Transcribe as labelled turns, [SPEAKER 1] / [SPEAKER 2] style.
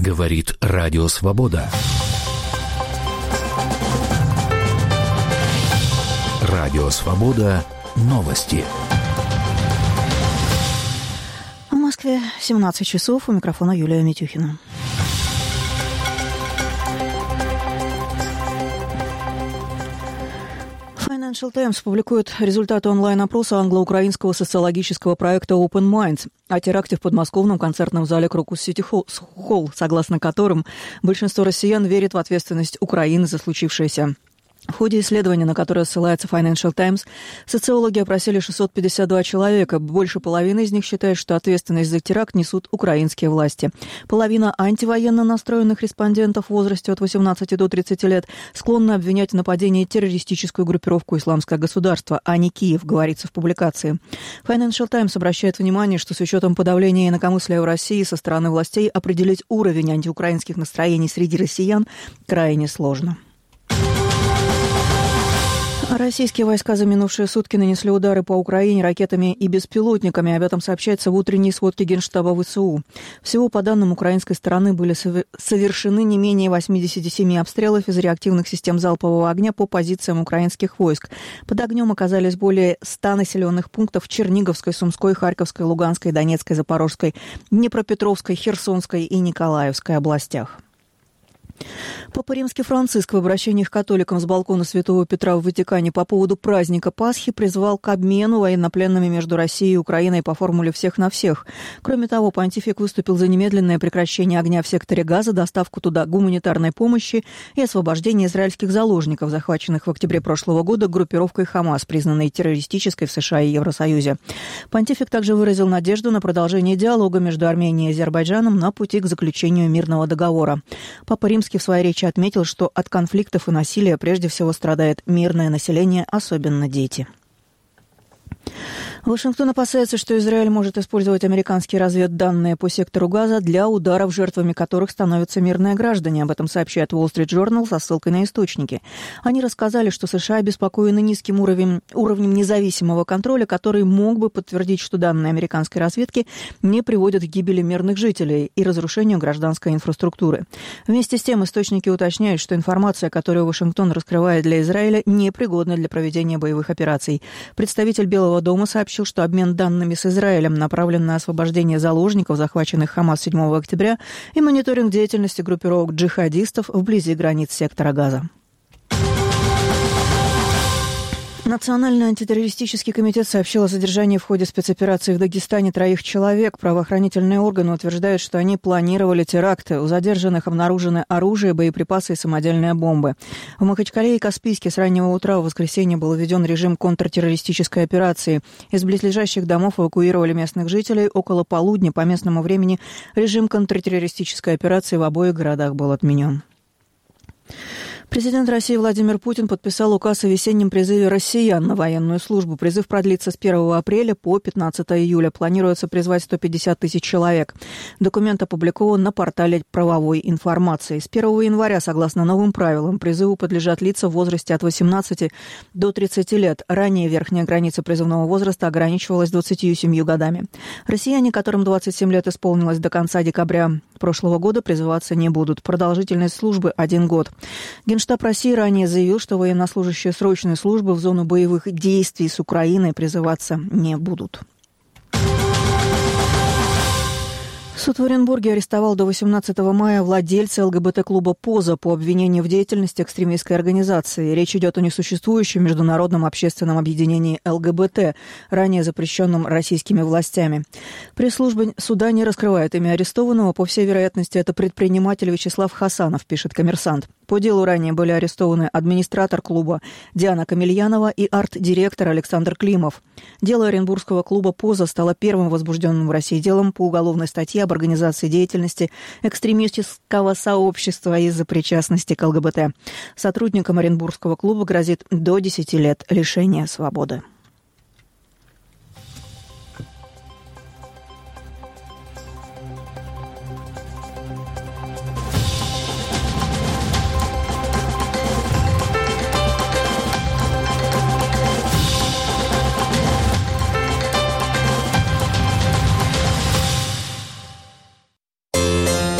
[SPEAKER 1] Говорит Радио Свобода. Радио Свобода. Новости.
[SPEAKER 2] В Москве 17 часов. У микрофона Юлия Митюхина. Financial Times публикует результаты онлайн-опроса англо-украинского социологического проекта Open Minds о теракте в подмосковном концертном зале Крокус Сити Холл, согласно которым большинство россиян верит в ответственность Украины за случившееся. В ходе исследования, на которое ссылается Financial Times, социологи опросили 652 человека. Больше половины из них считают, что ответственность за теракт несут украинские власти. Половина антивоенно настроенных респондентов в возрасте от 18 до 30 лет склонны обвинять в нападении террористическую группировку «Исламское государство», а не Киев, говорится в публикации. Financial Times обращает внимание, что с учетом подавления инакомыслия в России со стороны властей определить уровень антиукраинских настроений среди россиян крайне сложно. Российские войска за минувшие сутки нанесли удары по Украине ракетами и беспилотниками. Об этом сообщается в утренней сводке Генштаба ВСУ. Всего, по данным украинской стороны, были совершены не менее 87 обстрелов из реактивных систем залпового огня по позициям украинских войск. Под огнем оказались более 100 населенных пунктов в Черниговской, Сумской, Харьковской, Луганской, Донецкой, Запорожской, Днепропетровской, Херсонской и Николаевской областях. Папа Римский Франциск в обращении к католикам с балкона Святого Петра в Ватикане по поводу праздника Пасхи призвал к обмену военнопленными между Россией и Украиной по формуле «всех на всех». Кроме того, понтифик выступил за немедленное прекращение огня в секторе Газа, доставку туда гуманитарной помощи и освобождение израильских заложников, захваченных в октябре прошлого года группировкой «Хамас», признанной террористической в США и Евросоюзе. Понтифик также выразил надежду на продолжение диалога между Арменией и Азербайджаном на пути к заключению мирного договора. Папа Римский в своей речи отметил, что от конфликтов и насилия прежде всего страдает мирное население, особенно дети. Вашингтон опасается, что Израиль может использовать американские разведданные по сектору Газа для ударов, жертвами которых становятся мирные граждане. Об этом сообщает Wall Street Journal со ссылкой на источники. Они рассказали, что США обеспокоены низким уровнем независимого контроля, который мог бы подтвердить, что данные американской разведки не приводят к гибели мирных жителей и разрушению гражданской инфраструктуры. Вместе с тем источники уточняют, что информация, которую Вашингтон раскрывает для Израиля, непригодна для проведения боевых операций. Представитель Белого дома сообщил, что обмен данными с Израилем направлен на освобождение заложников, захваченных Хамас 7 октября, и мониторинг деятельности группировок джихадистов вблизи границ сектора Газа. Национальный антитеррористический комитет сообщил о задержании в ходе спецоперации в Дагестане 3 человек. Правоохранительные органы утверждают, что они планировали теракты. У задержанных обнаружены оружие, боеприпасы и самодельные бомбы. В Махачкале и Каспийске с раннего утра в воскресенье был введен режим контртеррористической операции. Из близлежащих домов эвакуировали местных жителей. Около полудня по местному времени режим контртеррористической операции в обоих городах был отменен. Президент России Владимир Путин подписал указ о весеннем призыве россиян на военную службу. Призыв продлится с 1 апреля по 15 июля. Планируется призвать 150 тысяч человек. Документ опубликован на портале правовой информации. С 1 января, согласно новым правилам, призыву подлежат лица в возрасте от 18 до 30 лет. Ранее верхняя граница призывного возраста ограничивалась 27 годами. Россияне, которым 27 лет исполнилось до конца декабря прошлого года, призываться не будут. Продолжительность службы – 1 год. Генштаб России ранее заявил, что военнослужащие срочной службы в зону боевых действий с Украиной призываться не будут. Суд в Оренбурге арестовал до 18 мая владельца ЛГБТ-клуба «Поза» по обвинению в деятельности экстремистской организации. Речь идет о несуществующем международном общественном объединении ЛГБТ, ранее запрещенном российскими властями. Пресс-служба суда не раскрывает имя арестованного. По всей вероятности, это предприниматель Вячеслав Хасанов, пишет «Коммерсант». По делу ранее были арестованы администратор клуба Диана Камельянова и арт-директор Александр Климов. Дело Оренбургского клуба «Поза» стало первым возбужденным в России делом по уголовной статье об организации деятельности экстремистского сообщества из-за причастности к ЛГБТ. Сотрудникам Оренбургского клуба грозит до 10 лет лишения свободы.